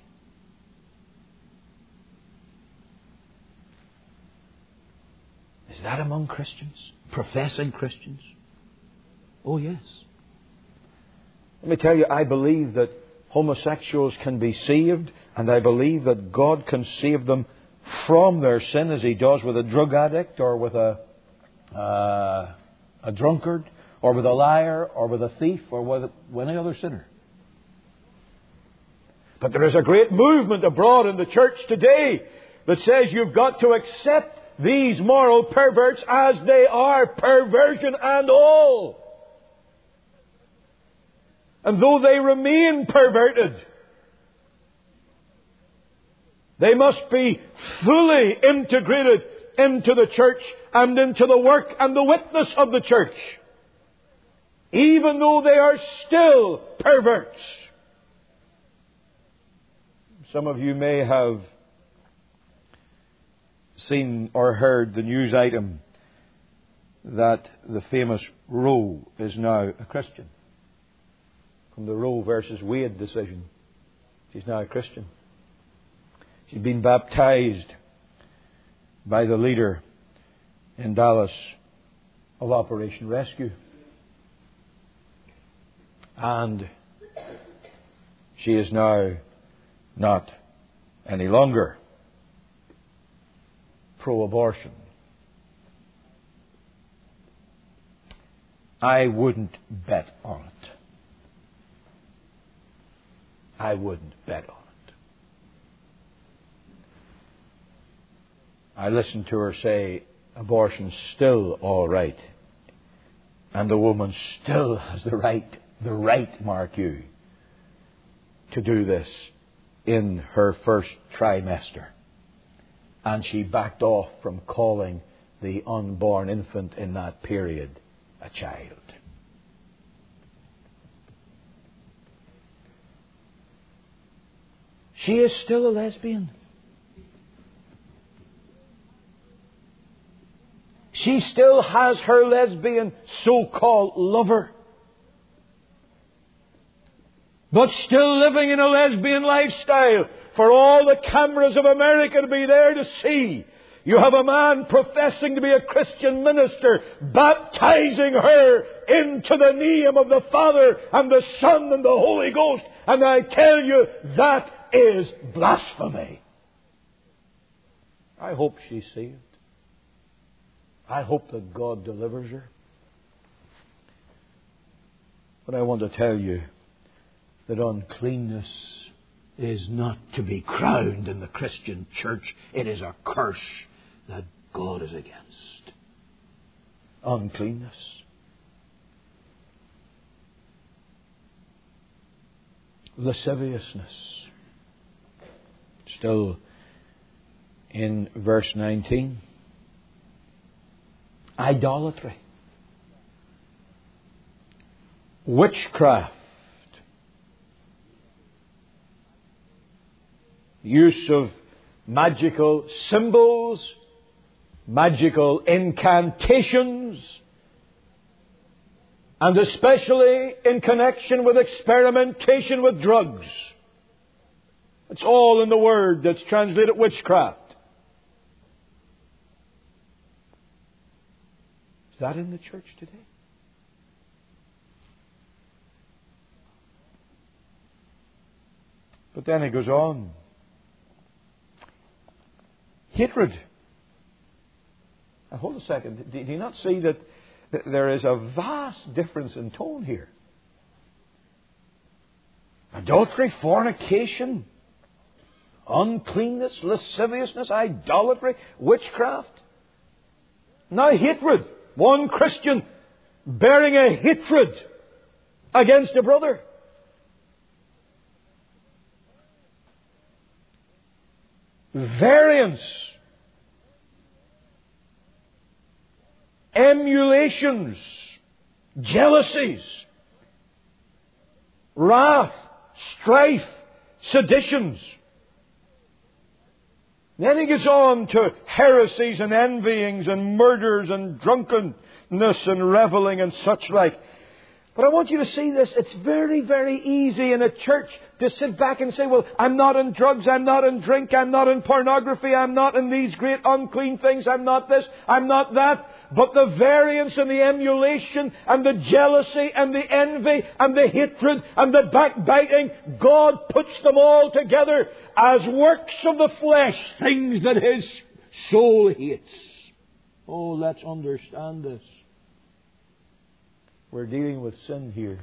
Is that among Christians? Professing Christians? Oh, yes. Let me tell you, I believe that homosexuals can be saved, and I believe that God can save them from their sin as He does with a drug addict or with a, uh, a drunkard or with a liar or with a thief or with any other sinner. But there is a great movement abroad in the church today that says you've got to accept these moral perverts as they are, perversion and all. And though they remain perverted, they must be fully integrated into the church and into the work and the witness of the church, even though they are still perverts. Some of you may have seen or heard the news item that the famous Roe is now a Christian. From the Roe versus Wade decision, she's now a Christian. She's been baptized by the leader in Dallas of Operation Rescue. And she is now not any longer pro-abortion. I wouldn't bet on it. I wouldn't bet on it. I listened to her say abortion's still all right. And the woman still has the right, the right, mark you, to do this in her first trimester. And she backed off from calling the unborn infant in that period a child. She is still a lesbian. She still has her lesbian so-called lover. But still living in a lesbian lifestyle for all the cameras of America to be there to see. You have a man professing to be a Christian minister, baptizing her into the name of the Father and the Son and the Holy Ghost. And I tell you, that is blasphemy. I hope she's saved. I hope that God delivers her. But I want to tell you that uncleanness is not to be crowned in the Christian church. It is a curse that God is against. Uncleanness. Lasciviousness. Still in verse nineteen. Idolatry. Witchcraft. Use of magical symbols, magical incantations, and especially in connection with experimentation with drugs. It's all in the word that's translated witchcraft. Is that in the church today? But then it goes on. Hatred. Now, hold a second. Do you not see that there is a vast difference in tone here? Adultery, fornication, uncleanness, lasciviousness, idolatry, witchcraft. Now hatred. One Christian bearing a hatred against a brother. Variance. Emulations. Jealousies. Wrath. Strife. Seditions. Then he goes on to heresies and envyings and murders and drunkenness and reveling and such like. But I want you to see this. It's very, very easy in a church to sit back and say, well, I'm not in drugs, I'm not in drink, I'm not in pornography, I'm not in these great unclean things, I'm not this, I'm not that. But the variance and the emulation and the jealousy and the envy and the hatred and the backbiting, God puts them all together as works of the flesh, things that His soul hates. Oh, let's understand this. We're dealing with sin here.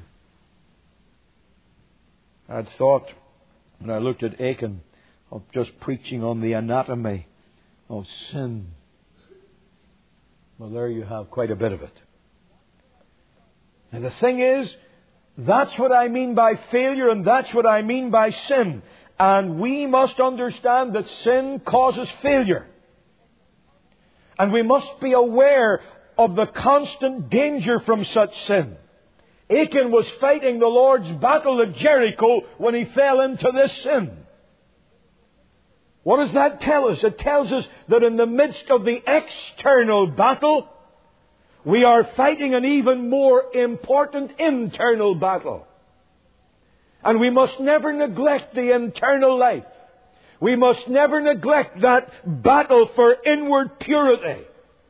I'd thought, when I looked at Achan, of just preaching on the anatomy of sin. Well, there you have quite a bit of it. And the thing is, that's what I mean by failure, and that's what I mean by sin. And we must understand that sin causes failure. And we must be aware of the constant danger from such sin. Achan was fighting the Lord's battle at Jericho when he fell into this sin. What does that tell us? It tells us that in the midst of the external battle, we are fighting an even more important internal battle. And we must never neglect the internal life. We must never neglect that battle for inward purity.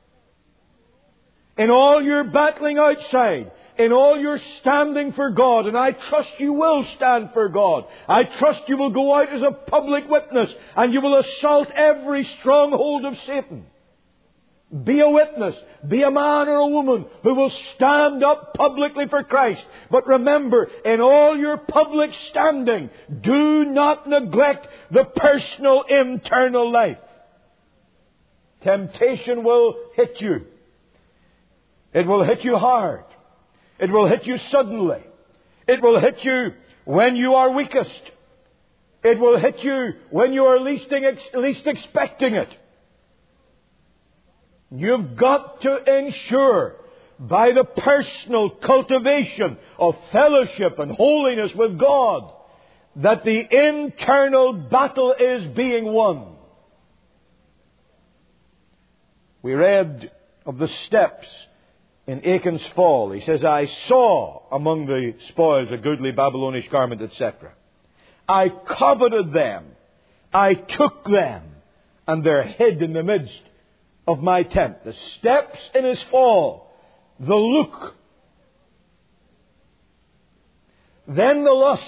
In all your battling outside, in all your standing for God, and I trust you will stand for God. I trust you will go out as a public witness and you will assault every stronghold of Satan. Be a witness. Be a man or a woman who will stand up publicly for Christ. But remember, in all your public standing, do not neglect the personal internal life. Temptation will hit you. It will hit you hard. It will hit you suddenly. It will hit you when you are weakest. It will hit you when you are least, least expecting it. You've got to ensure by the personal cultivation of fellowship and holiness with God that the internal battle is being won. We read of the steps in Achan's fall. He says, I saw among the spoils a goodly Babylonish garment, et cetera. I coveted them. I took them. And they're hid in the midst of my tent. The steps in his fall. The look. Then the lust.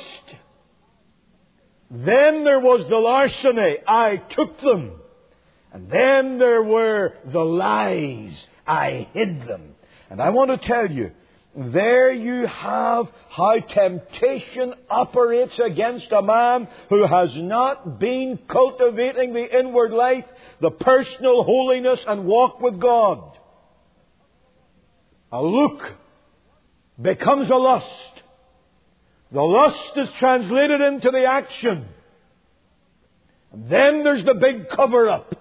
Then there was the larceny. I took them. And then there were the lies. I hid them. And I want to tell you, there you have how temptation operates against a man who has not been cultivating the inward life, the personal holiness and walk with God. A look becomes a lust. The lust is translated into the action. And then there's the big cover-up.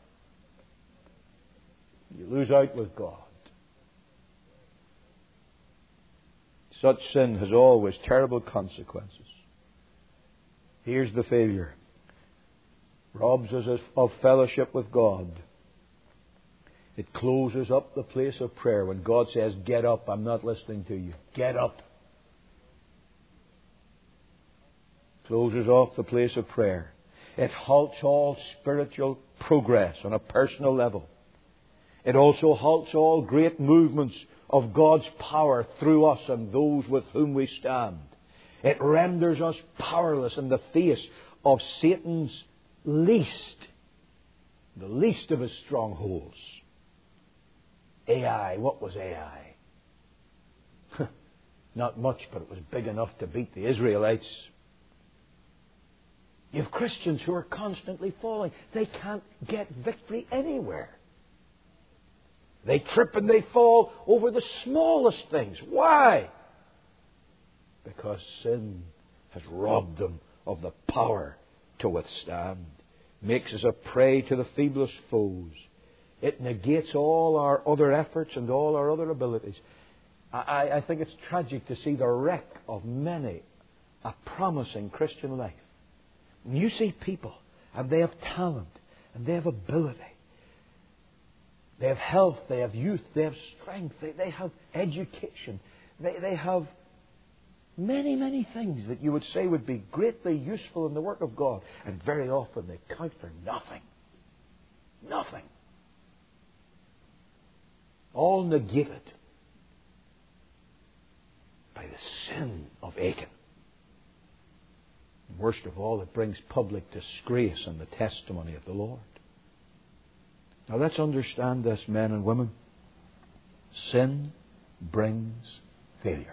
You lose out with God. Such sin has always terrible consequences. Here's the failure. Robs us of fellowship with God. It closes up the place of prayer. When God says, get up, I'm not listening to you. Get up. Closes off the place of prayer. It halts all spiritual progress on a personal level. It also halts all great movements of God's power through us and those with whom we stand. It renders us powerless in the face of Satan's least, the least of his strongholds. Ai, what was Ai? Not much, but it was big enough to beat the Israelites. You have Christians who are constantly falling. They can't get victory anywhere. They trip and they fall over the smallest things. Why? Because sin has robbed them of the power to withstand. Makes us a prey to the feeblest foes. It negates all our other efforts and all our other abilities. I, I think it's tragic to see the wreck of many a promising Christian life. And you see people, and they have talent, and they have ability. They have health, they have youth, they have strength, they, they have education. They, they have many, many things that you would say would be greatly useful in the work of God. And very often they count for nothing. Nothing. All negated by the sin of Achan. And worst of all, it brings public disgrace on the testimony of the Lord. Now let's understand this, men and women. Sin brings failure.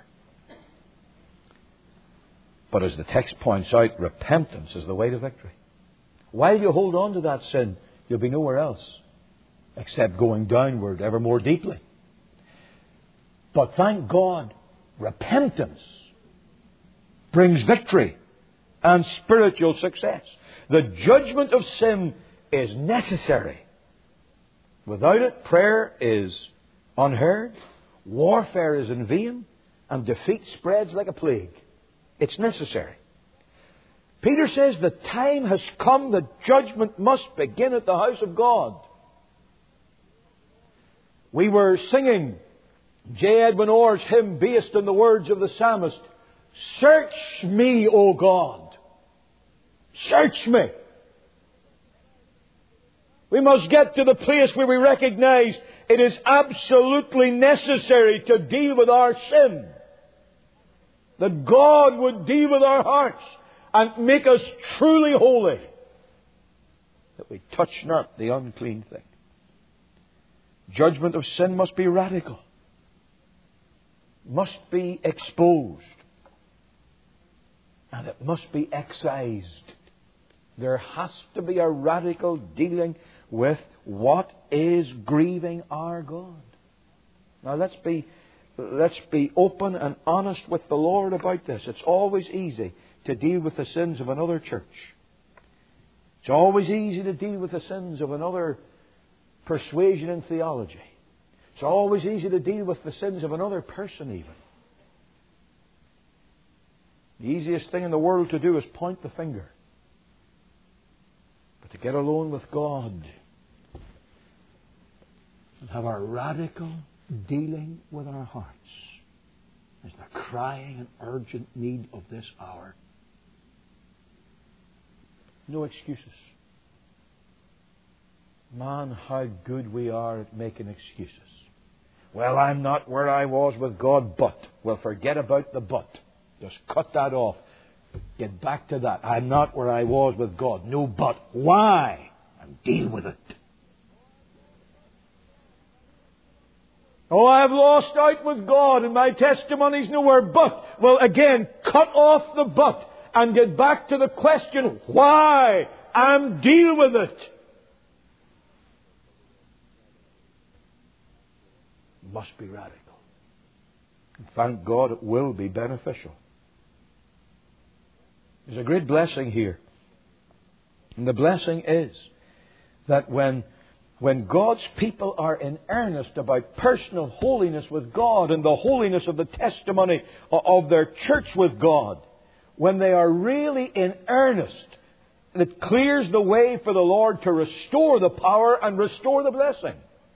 But as the text points out, repentance is the way to victory. While you hold on to that sin, you'll be nowhere else except going downward ever more deeply. But thank God, repentance brings victory and spiritual success. The judgment of sin is necessary. Without it, prayer is unheard, warfare is in vain, and defeat spreads like a plague. It's necessary. Peter says the time has come that judgment must begin at the house of God. We were singing J. Edwin Orr's hymn based on the words of the psalmist, "Search me, O God. Search me We must get to the place where we recognize it is absolutely necessary to deal with our sin. That God would deal with our hearts and make us truly holy. That we touch not the unclean thing. Judgment of sin must be radical. Must be exposed. And it must be excised. There has to be a radical dealing with what is grieving our God. Now let's be, let's be open and honest with the Lord about this. It's always easy to deal with the sins of another church. It's always easy to deal with the sins of another persuasion in theology. It's always easy to deal with the sins of another person even. The easiest thing in the world to do is point the finger. But to get alone with God and have a radical dealing with our hearts is the crying and urgent need of this hour. No excuses. Man, how good we are at making excuses. Well, I'm not where I was with God, but. Well, forget about the but. Just cut that off. Get back to that. I'm not where I was with God. No but. Why? And deal with it. Oh, I've lost out with God and my testimony's nowhere but. Well, again, cut off the but and get back to the question, why? And deal with it. It must be radical. And thank God it will be beneficial. There's a great blessing here. And the blessing is that when, when God's people are in earnest about personal holiness with God and the holiness of the testimony of their church with God, when they are really in earnest, it clears the way for the Lord to restore the power and restore the blessing.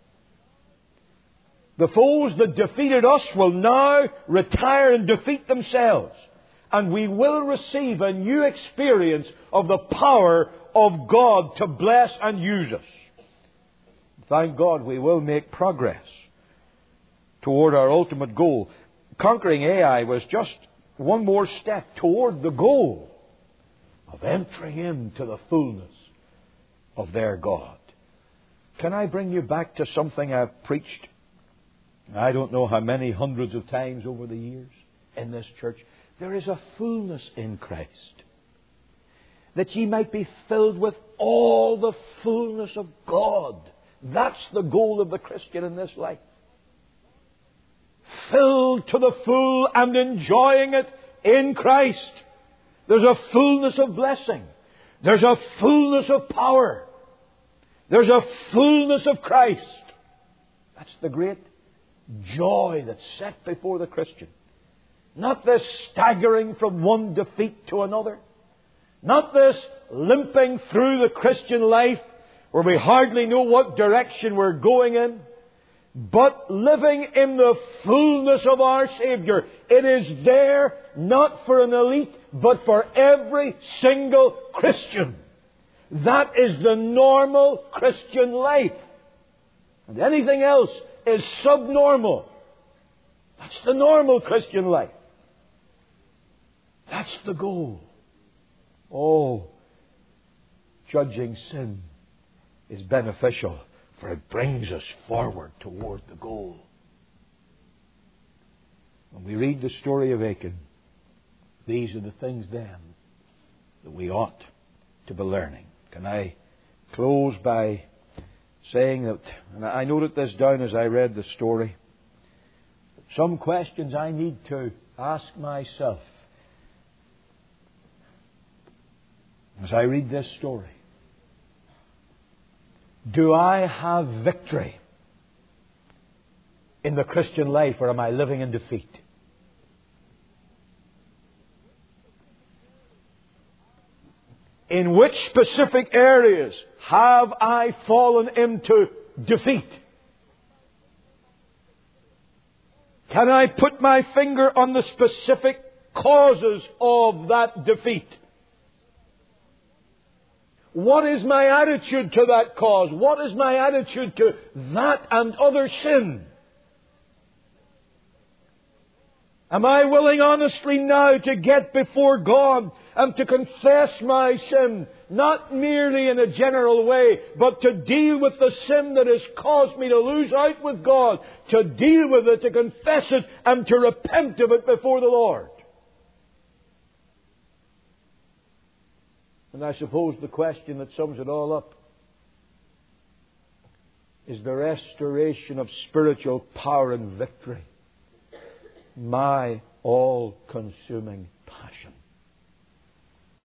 The foes that defeated us will now retire and defeat themselves. And we will receive a new experience of the power of God to bless and use us. Thank God we will make progress toward our ultimate goal. Conquering Ai was just one more step toward the goal of entering into the fullness of their God. Can I bring you back to something I've preached, I don't know how many hundreds of times over the years in this church? There is a fullness in Christ, that ye might be filled with all the fullness of God. That's the goal of the Christian in this life. Filled to the full and enjoying it in Christ. There's a fullness of blessing. There's a fullness of power. There's a fullness of Christ. That's the great joy that's set before the Christian. Not this staggering from one defeat to another. Not this limping through the Christian life where we hardly know what direction we're going in. But living in the fullness of our Savior. It is there not for an elite, but for every single Christian. That is the normal Christian life. And anything else is subnormal. That's the normal Christian life. That's the goal. Oh, judging sin is beneficial, for it brings us forward toward the goal. When we read the story of Achan, these are the things then that we ought to be learning. Can I close by saying that, and I noted this down as I read the story, some questions I need to ask myself as I read this story. Do I have victory in the Christian life, or am I living in defeat? In which specific areas have I fallen into defeat? Can I put my finger on the specific causes of that defeat? What is my attitude to that cause? What is my attitude to that and other sin? Am I willing honestly now to get before God and to confess my sin? Not merely in a general way, but to deal with the sin that has caused me to lose out with God. To deal with it, to confess it, and to repent of it before the Lord. And I suppose the question that sums it all up is the restoration of spiritual power and victory. My all-consuming passion.